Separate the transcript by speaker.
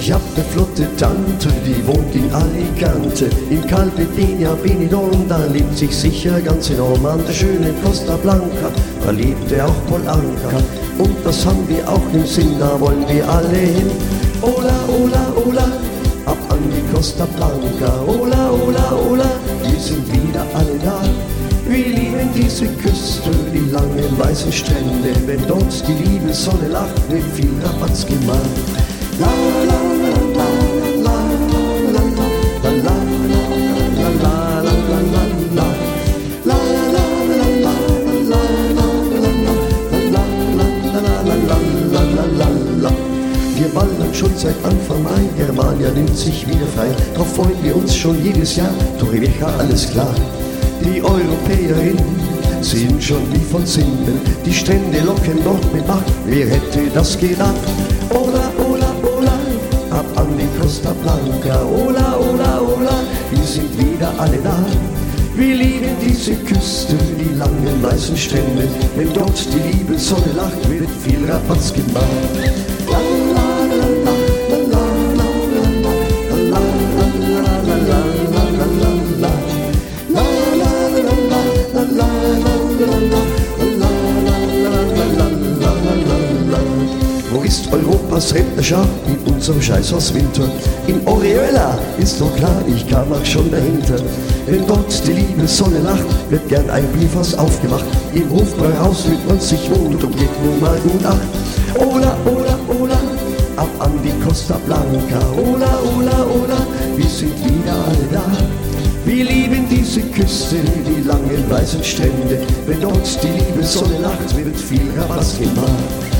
Speaker 1: Ich hab ne flotte Tante, die wohnt in Alicante. In Calpedenia, Benidorm, da lebt sich sicher ganz enorm. An der schönen Costa Blanca, da lebte auch Paul Anka. Und das haben wir auch im Sinn, da wollen wir alle hin. Ola, ola, ola, ab an die Costa Blanca. Ola, ola, ola, wir sind wieder alle da. Wir lieben diese Küste, die langen weißen Strände. Wenn dort die liebe Sonne lacht, wird viel Rabatz gemacht. La la la la la la la la la la la la la. Wir wandern schon seit Anfang Mai, Germania nimmt sich wieder frei. Drauf freuen wir uns schon jedes Jahr, Torrevieja, alles klar. Die Europäerinnen sind schon wie von Sinnen, die Strände locken dort mit Macht, wer hätte das gedacht? Ola, ola, ola, ab an die Costa Blanca. Ola, ola, ola, wir sind wieder alle da. Wir lieben diese Küste, die langen weißen Strände. Wenn dort die liebe Sonne lacht, wird viel Rabatz gemacht. La, la, la, la, la, la, la, la, la, la, la, wo ist Europas Rentnerschaft in unserem Scheißhaus Winter? In Orihuela, ist doch klar, ich kam auch schon dahinter. Wenn dort die liebe Sonne lacht, wird gern ein Bierfass aufgemacht. Im Hofbräuhaus fühlt man sich wohl und geht nun mal gut acht. Ola, ola, ola, ab an die Costa Blanca. Ola, ola, ola, wir sind wieder alle da. Wir lieben diese Küste, die langen weißen Strände. Wenn dort die liebe Sonne lacht, wird viel Rabatz gemacht.